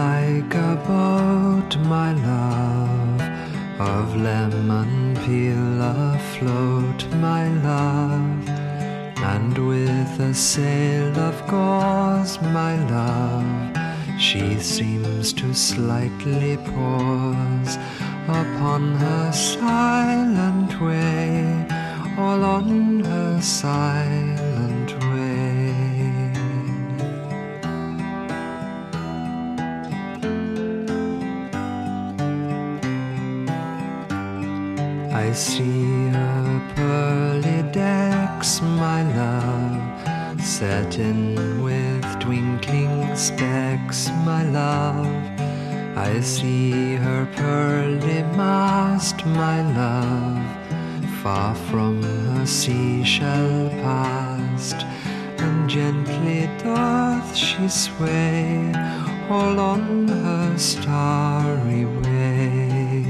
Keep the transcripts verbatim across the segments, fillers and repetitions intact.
like a boat, my love, of lemon peel afloat, my love, and with a sail of gauze, my love, she seems to slightly pause upon her silent way, all on her silent way. I see her pearly decks, my love, set in with twinkling specks, my love. I see her pearly mast, my love, far from her seashell past, and gently doth she sway, all on her starry way.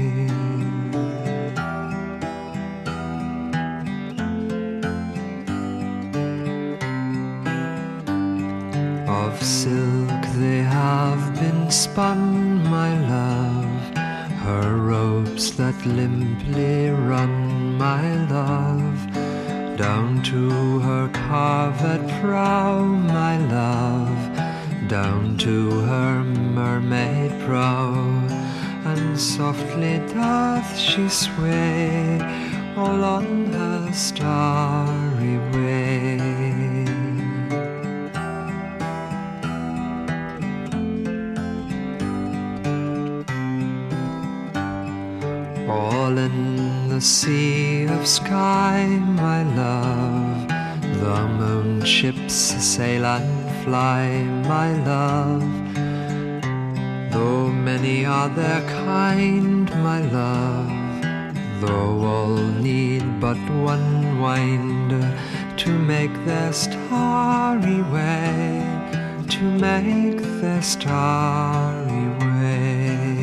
Of silk they have been spun, my love, her ropes that limply run, my love, down to her carved prow, my love, down to her mermaid prow, and softly doth she sway, all on her starry way. All in the sea of sky, my love, the moon ships sail and fly, my love. Though many are their kind, my love, though all need but one wind to make their starry way, to make their starry way.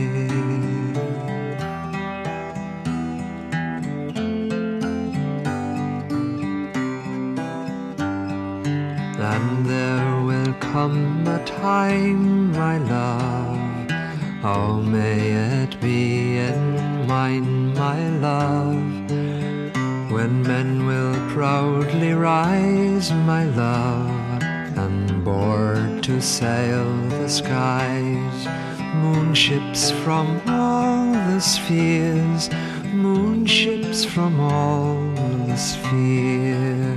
And there will come a time, my love, oh may it be in mine, my love, when men will proudly rise, my love, and board to sail the skies, moonships from all the spheres, moonships from all the spheres.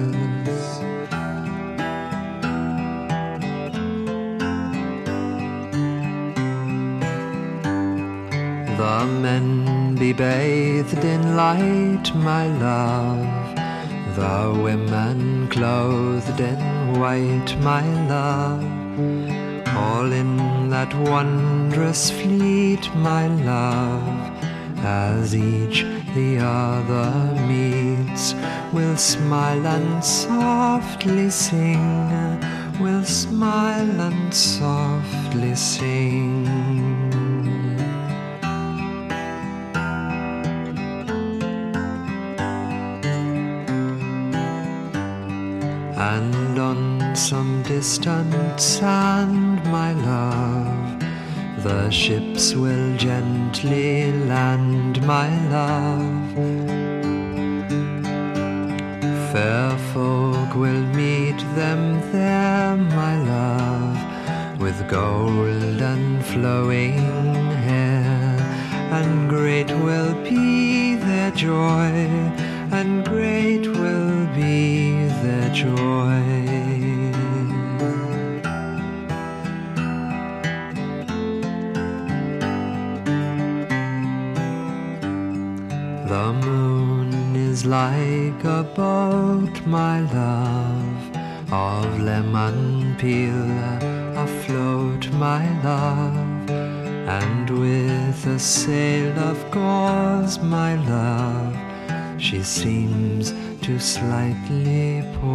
The men be bathed in light, my love, the women clothed in white, my love, all in that wondrous fleet, my love, as each the other meets, will smile and softly sing, will smile and softly sing. And on some distant sand, my love, the ships will gently land, my love. Fair folk will meet them there, my love, with gold and flowing hair, and great will be their joy, and great will be their joy. The moon is like a boat, my love, of lemon peel afloat, my love, and with a sail of gauze, my love, she seems to slightly pour.